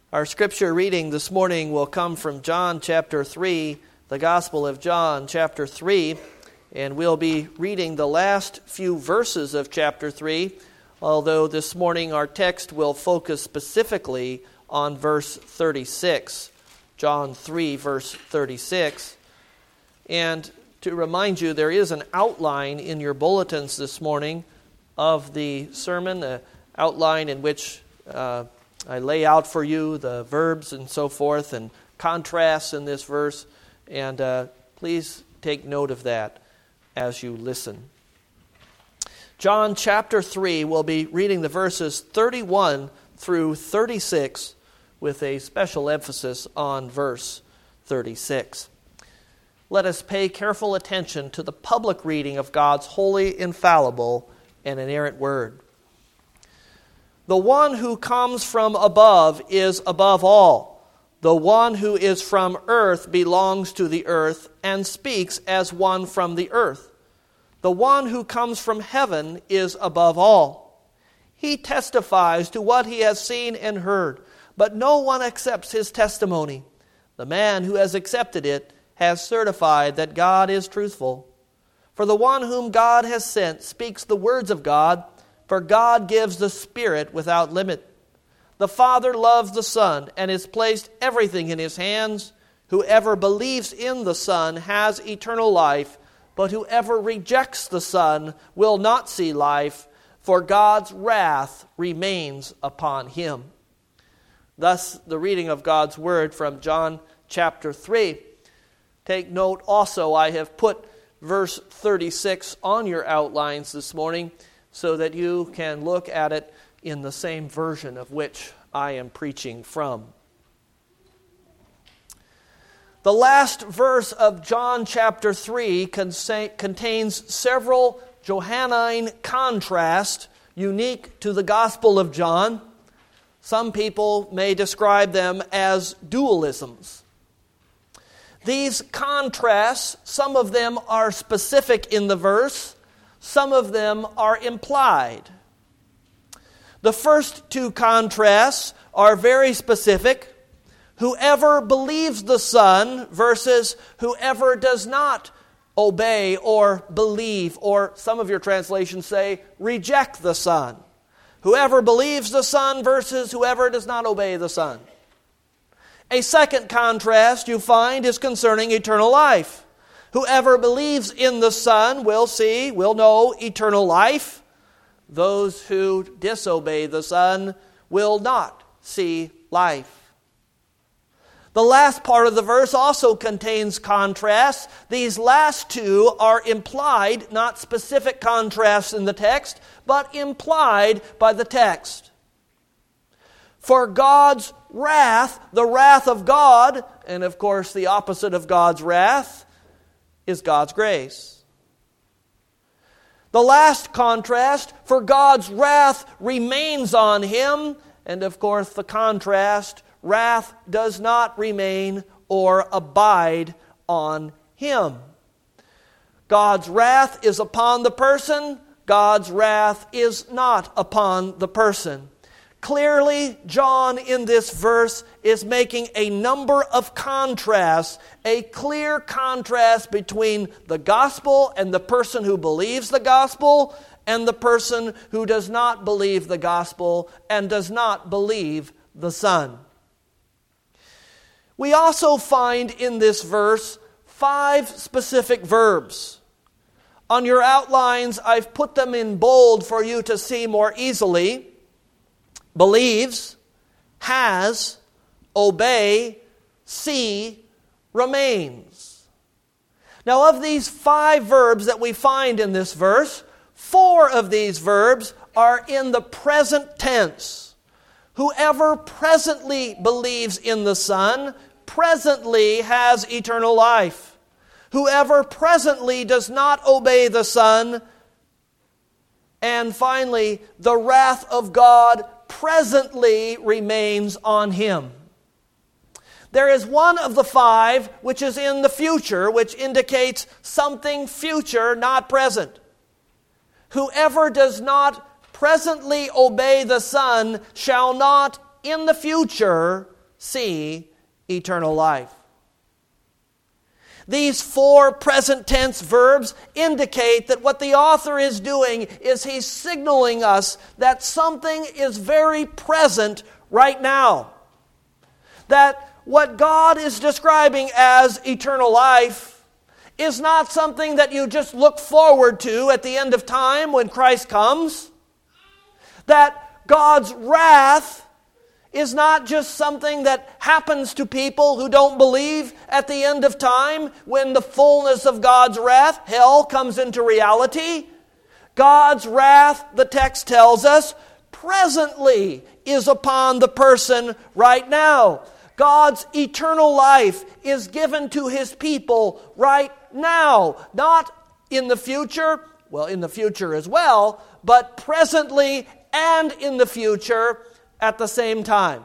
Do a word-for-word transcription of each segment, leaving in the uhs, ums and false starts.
Our scripture reading this morning will come from John chapter three, the Gospel of John chapter three, and we'll be reading the last few verses of chapter three, although this morning our text will focus specifically on verse thirty-six, John three, verse thirty-six. And to remind you, there is an outline in your bulletins this morning of the sermon, an outline in which uh, I lay out for you the verbs and so forth and contrasts in this verse, and uh, please take note of that as you listen. John chapter three, we'll be reading the verses thirty-one through thirty-six with a special emphasis on verse thirty-six. Let us pay careful attention to the public reading of God's holy, infallible, and inerrant word. The one who comes from above is above all. The one who is from earth belongs to the earth and speaks as one from the earth. The one who comes from heaven is above all. He testifies to what he has seen and heard, but no one accepts his testimony. The man who has accepted it has certified that God is truthful. For the one whom God has sent speaks the words of God, for God gives the Spirit without limit. The Father loves the Son and has placed everything in His hands. Whoever believes in the Son has eternal life, but whoever rejects the Son will not see life, for God's wrath remains upon him. Thus, the reading of God's Word from John chapter three. Take note also, I have put verse thirty-six on your outlines this morning, so that you can look at it in the same version of which I am preaching from. The last verse of John chapter three contains several Johannine contrasts unique to the Gospel of John. Some people may describe them as dualisms. These contrasts, some of them are specific in the verse, some of them are implied. The first two contrasts are very specific. Whoever believes the Son versus whoever does not obey or believe, or some of your translations say, reject the Son. Whoever believes the Son versus whoever does not obey the Son. A second contrast you find is concerning eternal life. Whoever believes in the Son will see, will know eternal life. Those who disobey the Son will not see life. The last part of the verse also contains contrasts. These last two are implied, not specific contrasts in the text, but implied by the text. For God's wrath, the wrath of God, and of course the opposite of God's wrath, is God's grace. The last contrast, for God's wrath remains on him, and of course the contrast, wrath does not remain or abide on him. God's wrath is upon the person, God's wrath is not upon the person. Clearly, John in this verse is making a number of contrasts, a clear contrast between the gospel and the person who believes the gospel and the person who does not believe the gospel and does not believe the Son. We also find in this verse five specific verbs. On your outlines, I've put them in bold for you to see more easily. Believes, has, obey, see, remains. Now, of these five verbs that we find in this verse, four of these verbs are in the present tense. Whoever presently believes in the Son, presently has eternal life. Whoever presently does not obey the Son, and finally, the wrath of God presently remains on him. There is one of the five which is in the future, which indicates something future, not present. Whoever does not presently obey the Son shall not in the future see eternal life. These four present tense verbs indicate that what the author is doing is he's signaling us that something is very present right now. That what God is describing as eternal life is not something that you just look forward to at the end of time when Christ comes. That God's wrath is not just something that happens to people who don't believe at the end of time when the fullness of God's wrath, hell, comes into reality. God's wrath, the text tells us, presently is upon the person right now. God's eternal life is given to His people right now, not in the future, well, in the future as well, but presently and in the future at the same time.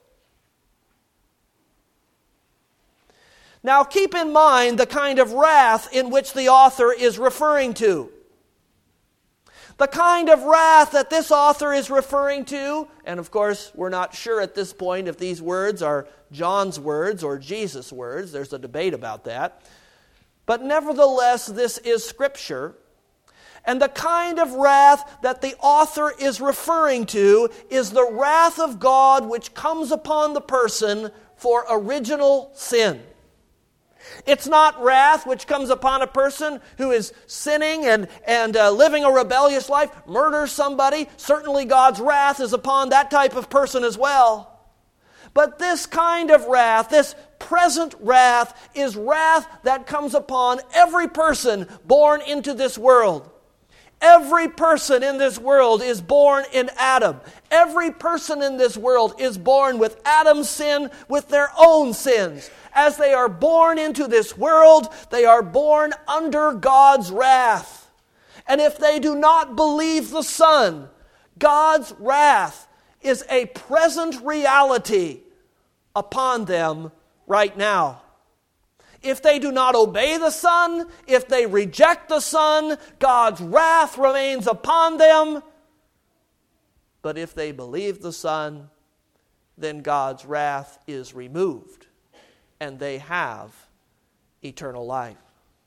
Now keep in mind the kind of wrath in which the author is referring to. The kind of wrath that this author is referring to, and of course we're not sure at this point if these words are John's words or Jesus' words. There's a debate about that. But nevertheless, this is Scripture. And the kind of wrath that the author is referring to is the wrath of God which comes upon the person for original sin. It's not wrath which comes upon a person who is sinning and, and uh, living a rebellious life, murders somebody. Certainly God's wrath is upon that type of person as well. But this kind of wrath, this present wrath, is wrath that comes upon every person born into this world. Every person in this world is born in Adam. Every person in this world is born with Adam's sin, with their own sins. As they are born into this world, they are born under God's wrath. And if they do not believe the Son, God's wrath is a present reality upon them right now. If they do not obey the Son, if they reject the Son, God's wrath remains upon them. But if they believe the Son, then God's wrath is removed, and they have eternal life.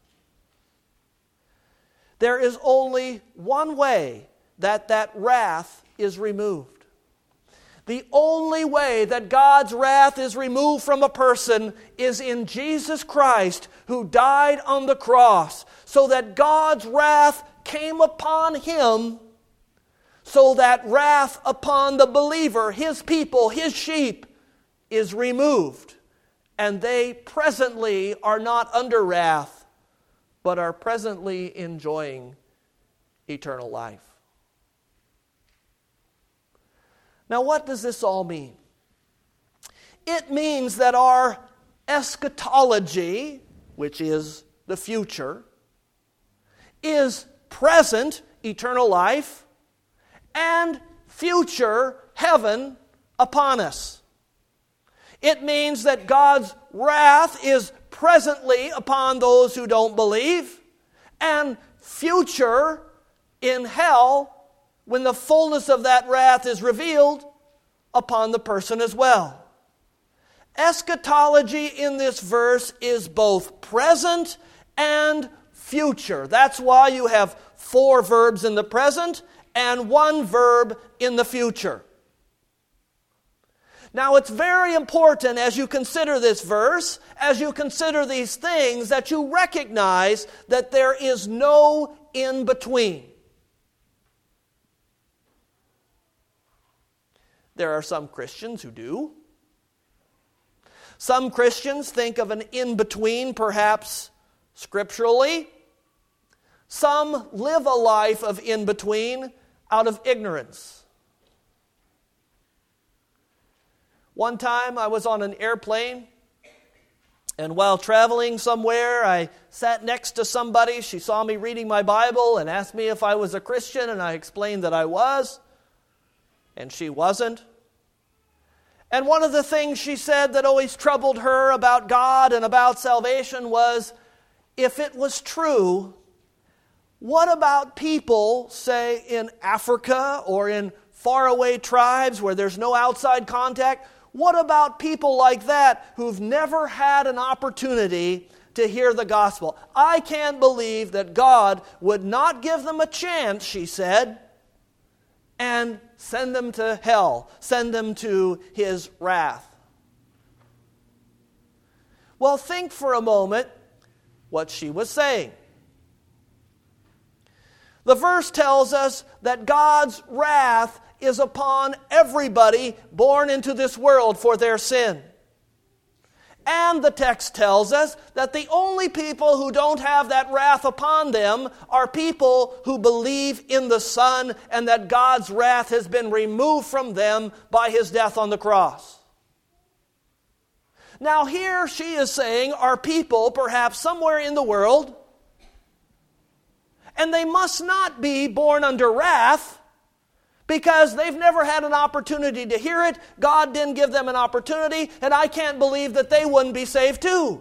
There is only one way that that wrath is removed. The only way that God's wrath is removed from a person is in Jesus Christ, who died on the cross, so that God's wrath came upon Him, so that wrath upon the believer, His people, His sheep, is removed. And they presently are not under wrath, but are presently enjoying eternal life. Now, what does this all mean? It means that our eschatology, which is the future, is present eternal life and future heaven upon us. It means that God's wrath is presently upon those who don't believe, and future in hell, when the fullness of that wrath is revealed, upon the person as well. Eschatology in this verse is both present and future. That's why you have four verbs in the present and one verb in the future. Now, it's very important as you consider this verse, as you consider these things, that you recognize that there is no in-between. There are some Christians who do. Some Christians think of an in-between, perhaps scripturally. Some live a life of in-between out of ignorance. One time I was on an airplane, and while traveling somewhere, I sat next to somebody. She saw me reading my Bible and asked me if I was a Christian, and I explained that I was, and she wasn't. And one of the things she said that always troubled her about God and about salvation was, if it was true, what about people, say, in Africa or in faraway tribes where there's no outside contact? What about people like that who've never had an opportunity to hear the gospel? I can't believe that God would not give them a chance, she said, and send them to hell, send them to His wrath. Well, think for a moment what she was saying. The verse tells us that God's wrath is upon everybody born into this world for their sin. And the text tells us that the only people who don't have that wrath upon them are people who believe in the Son, and that God's wrath has been removed from them by His death on the cross. Now here she is saying are people perhaps somewhere in the world, and they must not be born under wrath because they've never had an opportunity to hear it. God didn't give them an opportunity, and I can't believe that they wouldn't be saved too.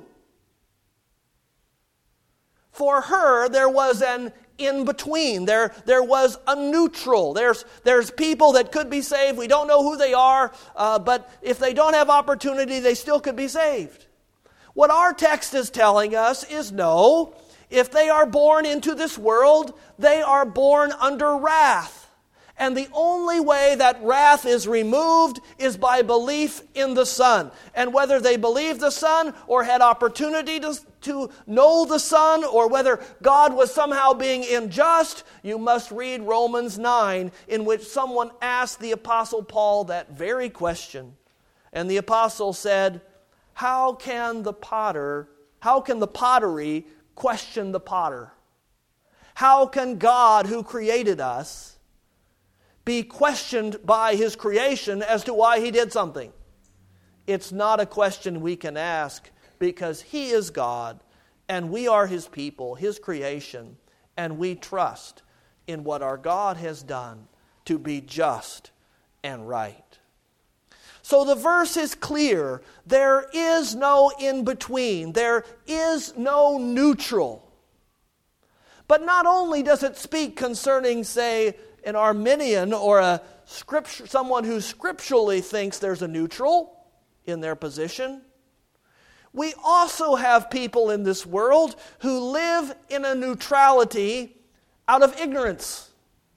For her, there was an in-between. There, there was a neutral. There's, there's people that could be saved. We don't know who they are, uh, but if they don't have opportunity, they still could be saved. What our text is telling us is no, if they are born into this world, they are born under wrath. And the only way that wrath is removed is by belief in the Son. And whether they believed the Son or had opportunity to, to know the Son, or whether God was somehow being unjust, you must read Romans nine, in which someone asked the Apostle Paul that very question. And the Apostle said, how can the potter, how can the pottery question the potter? How can God, who created us, be questioned by His creation as to why He did something? It's not a question we can ask, because He is God and we are His people, His creation, and we trust in what our God has done to be just and right. So the verse is clear. There is no in-between. There is no neutral. But not only does it speak concerning, say, an Arminian or a scripture, someone who scripturally thinks there's a neutral in their position, we also have people in this world who live in a neutrality out of ignorance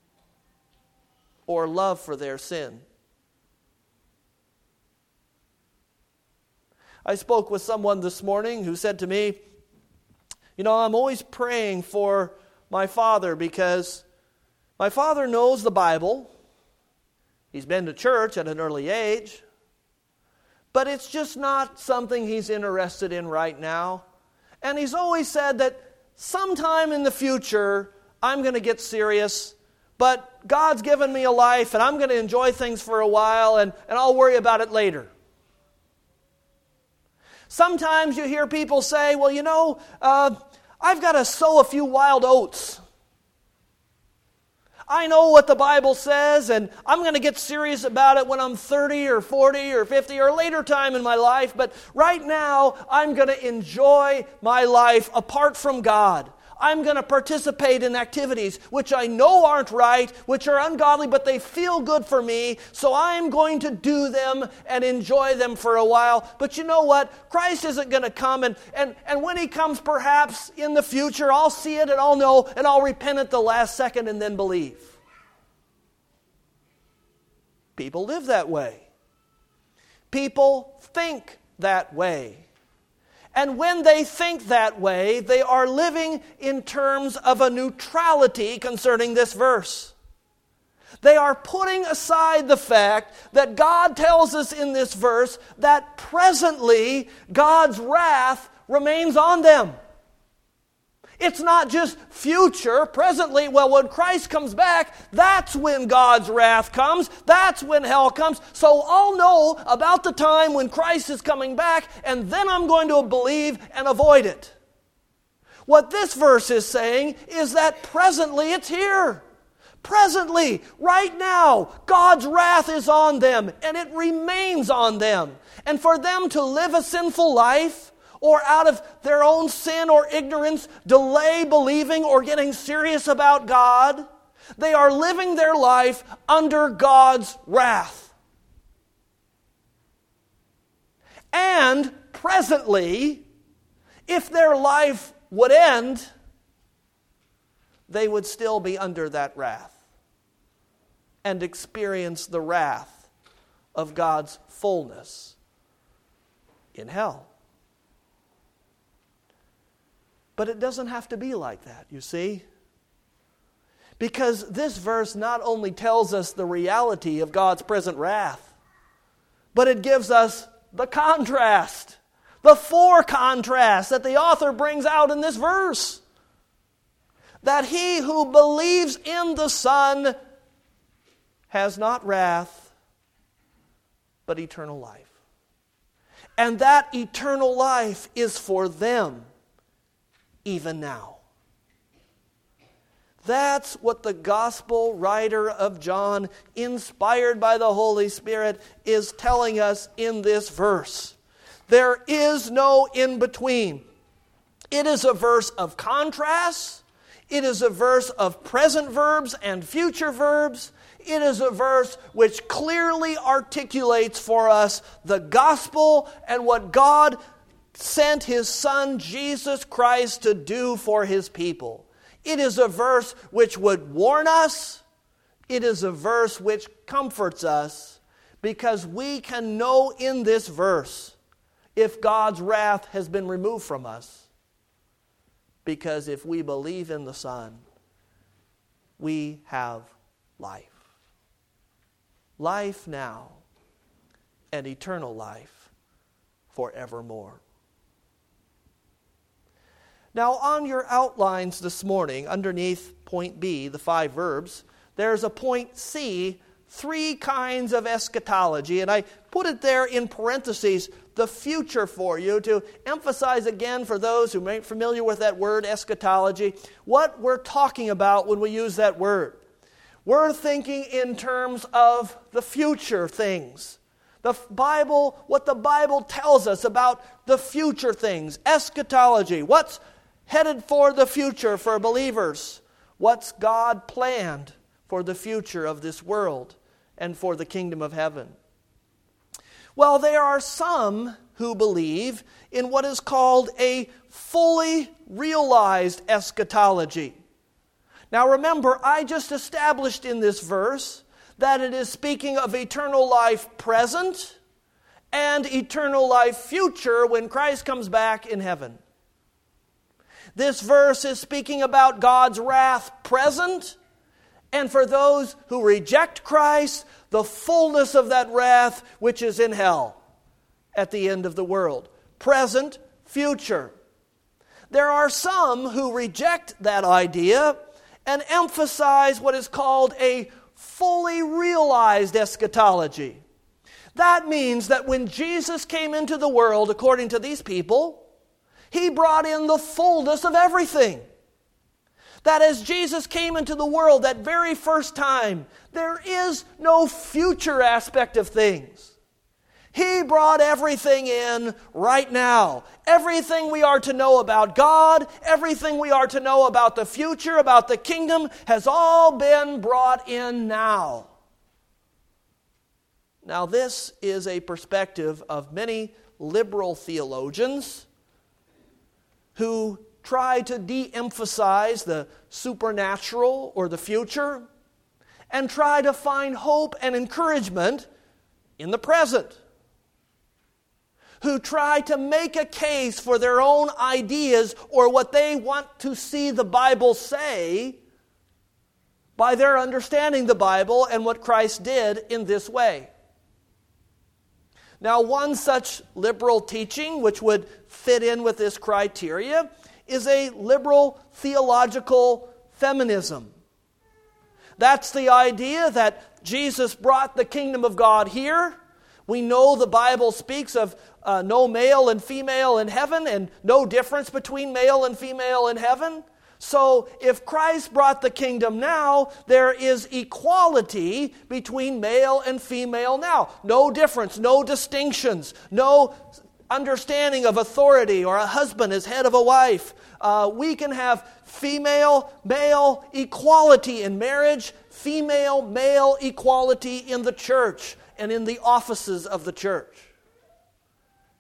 or love for their sin. I spoke with someone this morning who said to me, you know, I'm always praying for my father because my father knows the Bible. He's been to church at an early age. But it's just not something he's interested in right now. And he's always said that sometime in the future, I'm going to get serious. But God's given me a life, and I'm going to enjoy things for a while, and, and I'll worry about it later. Sometimes you hear people say, well, you know, uh, I've got to sow a few wild oats. I know what the Bible says, and I'm going to get serious about it when I'm thirty or forty or fifty or later time in my life, but right now I'm going to enjoy my life apart from God. I'm going to participate in activities which I know aren't right, which are ungodly, but they feel good for me, so I'm going to do them and enjoy them for a while. But you know what? Christ isn't going to come, and, and, and when He comes perhaps in the future, I'll see it and I'll know, and I'll repent at the last second and then believe. People live that way. People think that way. And when they think that way, they are living in terms of a neutrality concerning this verse. They are putting aside the fact that God tells us in this verse that presently God's wrath remains on them. It's not just future, presently. Well, when Christ comes back, that's when God's wrath comes. That's when hell comes. So I'll know about the time when Christ is coming back, and then I'm going to believe and avoid it. What this verse is saying is that presently it's here. Presently, right now, God's wrath is on them, and it remains on them. And for them to live a sinful life, or out of their own sin or ignorance, delay believing or getting serious about God, they are living their life under God's wrath. And presently, if their life would end, they would still be under that wrath and experience the wrath of God's fullness in hell. But it doesn't have to be like that, you see. Because this verse not only tells us the reality of God's present wrath, but it gives us the contrast, the for contrast that the author brings out in this verse. That he who believes in the Son has not wrath, but eternal life. And that eternal life is for them even now. That's what the gospel writer of John, inspired by the Holy Spirit, is telling us in this verse. There is no in-between. It is a verse of contrast. It is a verse of present verbs and future verbs. It is a verse which clearly articulates for us the gospel and what God sent His Son, Jesus Christ, to do for His people. It is a verse which would warn us. It is a verse which comforts us, because we can know in this verse if God's wrath has been removed from us. Because if we believe in the Son, we have life. Life now and eternal life forevermore. Now, on your outlines this morning, underneath point B, the five verbs, there's a point C, three kinds of eschatology. And I put it there in parentheses, the future, for you, to emphasize again for those who aren't familiar with that word, eschatology, what we're talking about when we use that word. We're thinking in terms of the future things. The Bible, what the Bible tells us about the future things, eschatology, what's headed for the future for believers. What's God planned for the future of this world and for the kingdom of heaven? Well, there are some who believe in what is called a fully realized eschatology. Now remember, I just established in this verse that it is speaking of eternal life present and eternal life future when Christ comes back in heaven. This verse is speaking about God's wrath present, and for those who reject Christ, the fullness of that wrath which is in hell at the end of the world. Present, future. There are some who reject that idea and emphasize what is called a fully realized eschatology. That means that when Jesus came into the world, according to these people, He brought in the fullness of everything. That as Jesus came into the world that very first time, there is no future aspect of things. He brought everything in right now. Everything we are to know about God, everything we are to know about the future, about the kingdom, has all been brought in now. Now, this is a perspective of many liberal theologians who try to de-emphasize the supernatural or the future and try to find hope and encouragement in the present. Who try to make a case for their own ideas or what they want to see the Bible say by their understanding the Bible and what Christ did in this way. Now, one such liberal teaching which would fit in with this criteria is a liberal theological feminism. That's the idea that Jesus brought the kingdom of God here. We know the Bible speaks of uh, no male and female in heaven and no difference between male and female in heaven. So if Christ brought the kingdom now, there is equality between male and female now. No difference, no distinctions, no understanding of authority or a husband as head of a wife. Uh, we can have female, male equality in marriage, female, male equality in the church and in the offices of the church.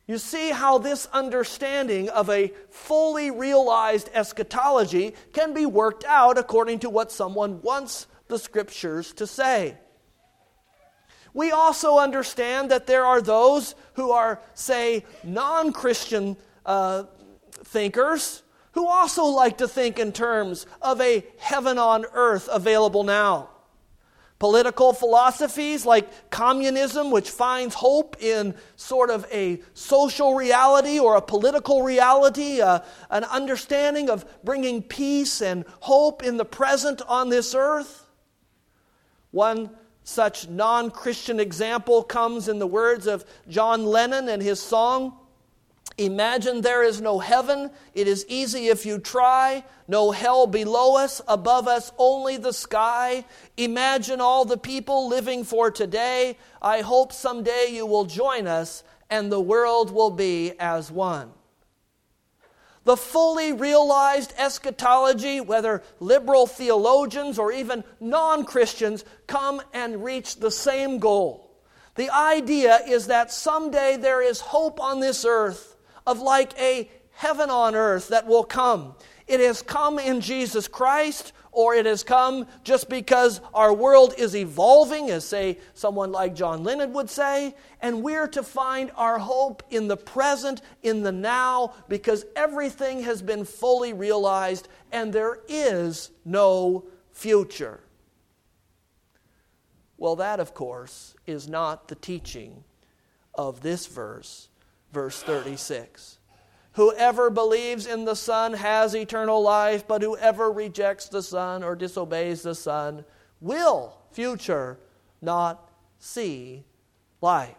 You see how this understanding of a fully realized eschatology can be worked out according to what someone wants the Scriptures to say. We also understand that there are those who are, say, non-Christian uh, thinkers who also like to think in terms of a heaven on earth available now. Political philosophies like communism, which finds hope in sort of a social reality or a political reality, uh, an understanding of bringing peace and hope in the present on this earth. One such non-Christian example comes in the words of John Lennon and his song, "Imagine there is no heaven, it is easy if you try. No hell below us, above us only the sky. Imagine all the people living for today. I hope someday you will join us and the world will be as one." The fully realized eschatology, whether liberal theologians or even non-Christians, come and reach the same goal. The idea is that someday there is hope on this earth of like a heaven on earth that will come. It has come in Jesus Christ, or it has come just because our world is evolving, as say someone like John Lennon would say, and we're to find our hope in the present, in the now, because everything has been fully realized and there is no future. Well, that, of course, is not the teaching of this verse, verse thirty-six. Whoever believes in the Son has eternal life, but whoever rejects the Son or disobeys the Son will, future, not see life.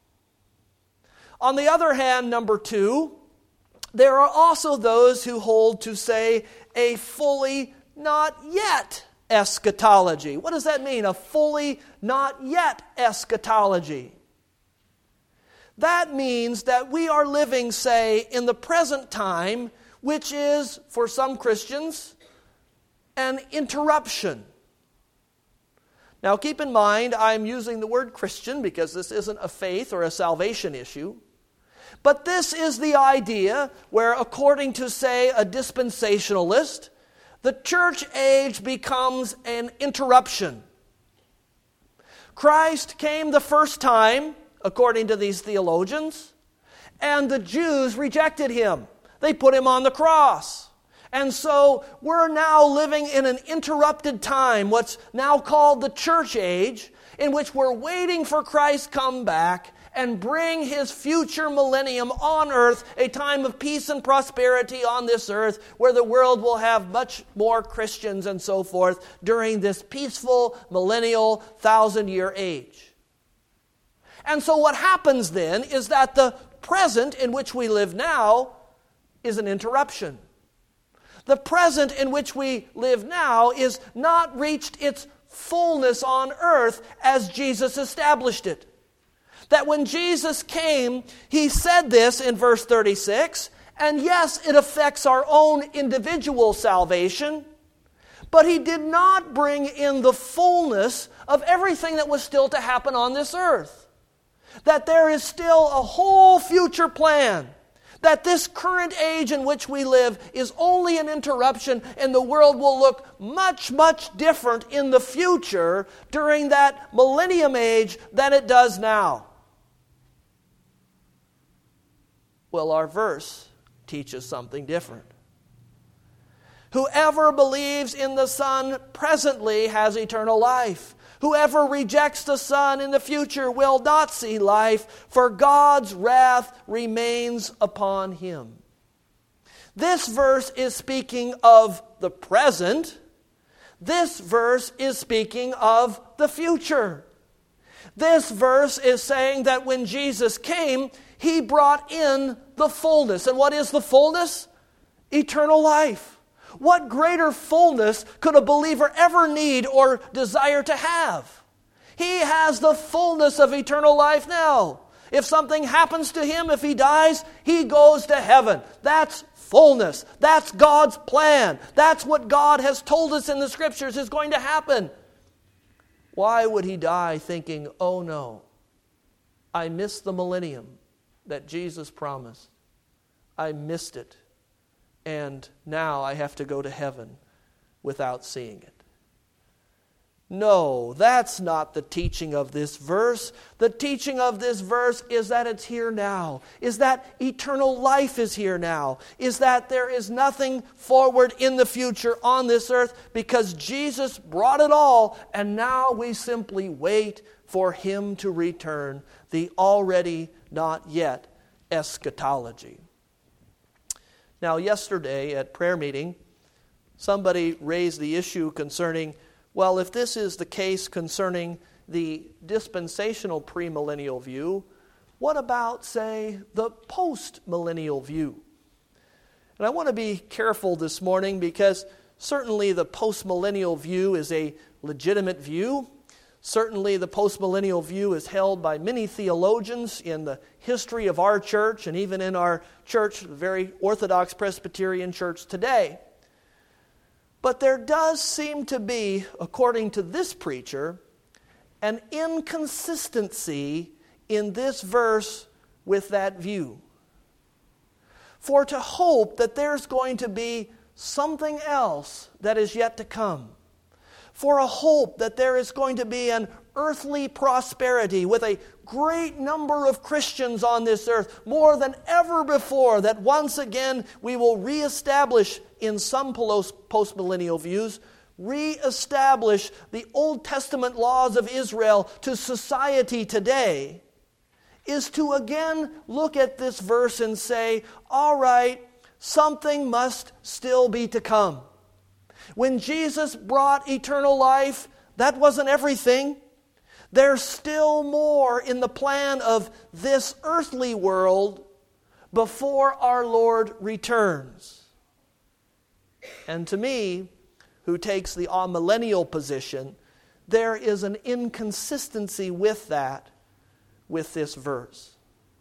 On the other hand, number two, there are also those who hold to, say, a fully not yet eschatology. What does that mean, a fully not yet eschatology? That means that we are living, say, in the present time, which is, for some Christians, an interruption. Now keep in mind, I'm using the word Christian because this isn't a faith or a salvation issue. But this is the idea where, according to, say, a dispensationalist, the church age becomes an interruption. Christ came the first time, according to these theologians, and the Jews rejected him. They put him on the cross. And so we're now living in an interrupted time, what's now called the church age, in which we're waiting for Christ to come back and bring his future millennium on earth, a time of peace and prosperity on this earth, where the world will have much more Christians and so forth during this peaceful millennial thousand-year age. And so what happens then is that the present in which we live now is an interruption. The present in which we live now is not reached its fullness on earth as Jesus established it. That when Jesus came, he said this in verse thirty-six, and yes, it affects our own individual salvation, but he did not bring in the fullness of everything that was still to happen on this earth. That there is still a whole future plan. That this current age in which we live is only an interruption, and the world will look much, much different in the future during that millennium age than it does now. Well, our verse teaches something different. Whoever believes in the Son presently has eternal life. Whoever rejects the Son in the future will not see life, for God's wrath remains upon him. This verse is speaking of the present. This verse is speaking of the future. This verse is saying that when Jesus came, he brought in the fullness. And what is the fullness? Eternal life. What greater fullness could a believer ever need or desire to have? He has the fullness of eternal life now. If something happens to him, if he dies, he goes to heaven. That's fullness. That's God's plan. That's what God has told us in the Scriptures is going to happen. Why would he die thinking, oh no, I missed the millennium. that Jesus promised. I missed it, and now I have to go to heaven without seeing it. No, that's not the teaching of this verse. The teaching of this verse is that it's here now, is that eternal life is here now, is that there is nothing forward in the future on this earth because Jesus brought it all, and now we simply wait for Him to return, the already not yet eschatology. Now, yesterday at prayer meeting, somebody raised the issue concerning, well, if this is the case concerning the dispensational premillennial view, what about, say, the post-millennial view? And I want to be careful this morning because certainly the post-millennial view is a legitimate view. Certainly the post-millennial view is held by many theologians in the history of our church and even in our church, the very Orthodox Presbyterian Church today. But there does seem to be, according to this preacher, an inconsistency in this verse with that view. For to hope that there's going to be something else that is yet to come, for a hope that there is going to be an earthly prosperity with a great number of Christians on this earth, more than ever before, that once again we will reestablish in some post-millennial views, reestablish the Old Testament laws of Israel to society today, is to again look at this verse and say, all right, something must still be to come. When Jesus brought eternal life, that wasn't everything. There's still more in the plan of this earthly world before our Lord returns. And to me, who takes the amillennial position, there is an inconsistency with that, with this verse.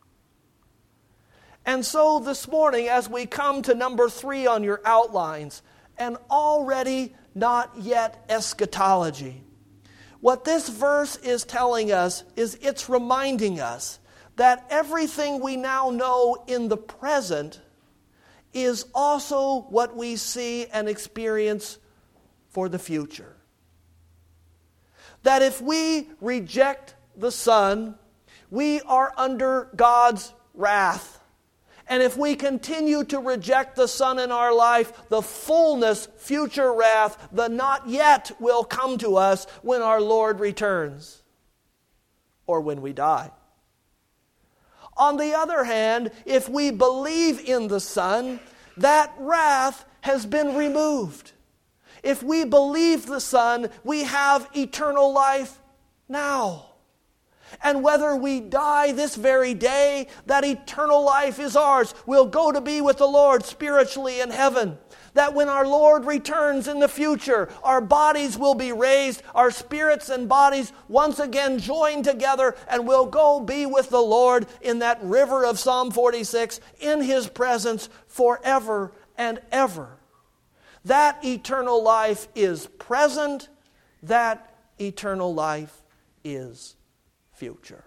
And so this morning, as we come to number three on your outlines, an already not yet eschatology. What this verse is telling us is it's reminding us that everything we now know in the present is also what we see and experience for the future. That if we reject the Son, we are under God's wrath. And if we continue to reject the Son in our life, the fullness, future wrath, the not yet will come to us when our Lord returns or when we die. On the other hand, if we believe in the Son, that wrath has been removed. If we believe the Son, we have eternal life now. And whether we die this very day, that eternal life is ours. We'll go to be with the Lord spiritually in heaven. That when our Lord returns in the future, our bodies will be raised, our spirits and bodies once again joined together, and we'll go be with the Lord in that river of Psalm forty-six, in His presence forever and ever. That eternal life is present. That eternal life is future.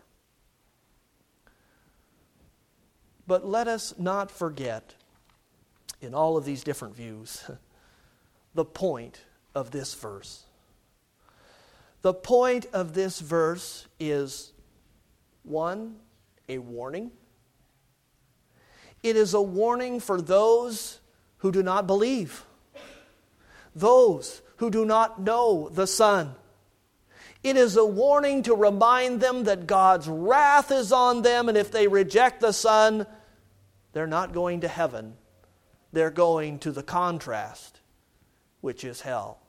But let us not forget, in all of these different views, the point of this verse. The point of this verse is, one, a warning. It is a warning for those who do not believe, those who do not know the Son. It is a warning to remind them that God's wrath is on them, and if they reject the Son, they're not going to heaven. They're going to the contrast, which is hell.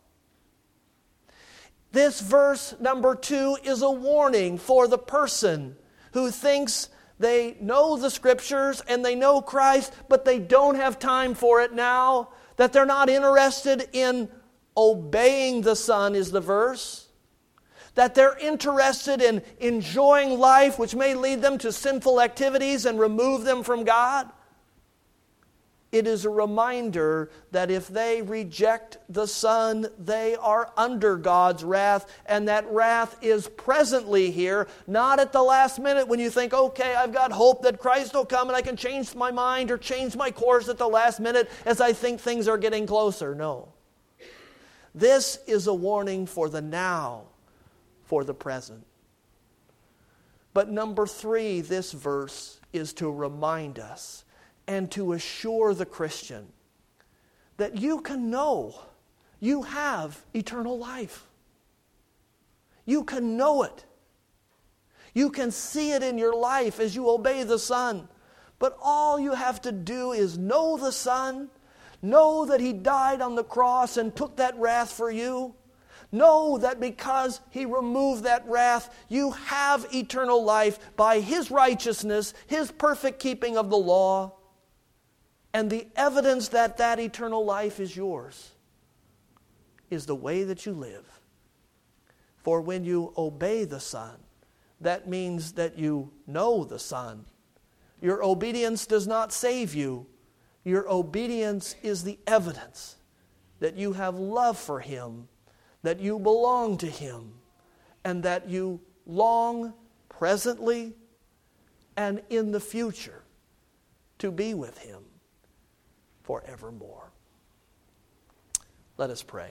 This verse, number two, is a warning for the person who thinks they know the Scriptures and they know Christ, but they don't have time for it now, that they're not interested in obeying the Son, is the verse. That they're interested in enjoying life, which may lead them to sinful activities and remove them from God. It is a reminder that if they reject the Son, they are under God's wrath, and that wrath is presently here, not at the last minute when you think, okay, I've got hope that Christ will come and I can change my mind or change my course at the last minute as I think things are getting closer. No. This is a warning for the now, for the present. But number three, this verse is to remind us and to assure the Christian that you can know you have eternal life. You can know it. You can see it in your life as you obey the Son. But all you have to do is know the Son, know that He died on the cross and took that wrath for you. Know that because He removed that wrath, you have eternal life by His righteousness, His perfect keeping of the law. And the evidence that that eternal life is yours is the way that you live. For when you obey the Son, that means that you know the Son. Your obedience does not save you. Your obedience is the evidence that you have love for Him, that you belong to Him, and that you long presently and in the future to be with Him forevermore. Let us pray.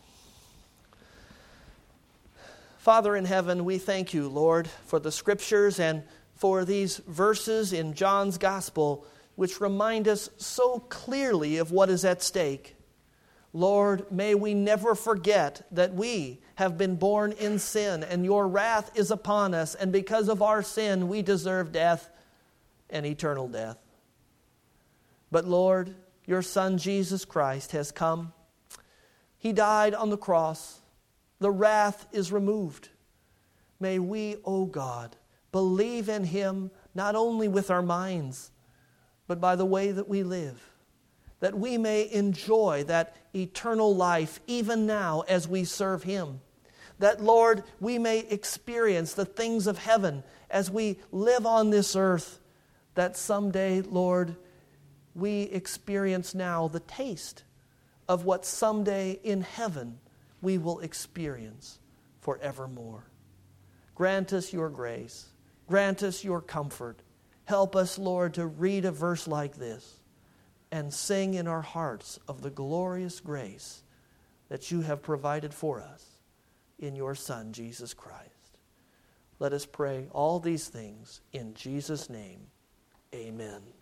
Father in heaven, we thank you, Lord, for the Scriptures and for these verses in John's Gospel which remind us so clearly of what is at stake. Lord, may we never forget that we have been born in sin and your wrath is upon us, and because of our sin we deserve death and eternal death. But Lord, your Son Jesus Christ has come. He died on the cross. The wrath is removed. May we, O God, believe in Him not only with our minds, but by the way that we live, that we may enjoy that eternal life even now as we serve Him. That, Lord, we may experience the things of heaven as we live on this earth, that someday, Lord, we experience now the taste of what someday in heaven we will experience forevermore. Grant us your grace. Grant us your comfort. Help us, Lord, to read a verse like this and sing in our hearts of the glorious grace that you have provided for us in your Son, Jesus Christ. Let us pray all these things in Jesus' name. Amen.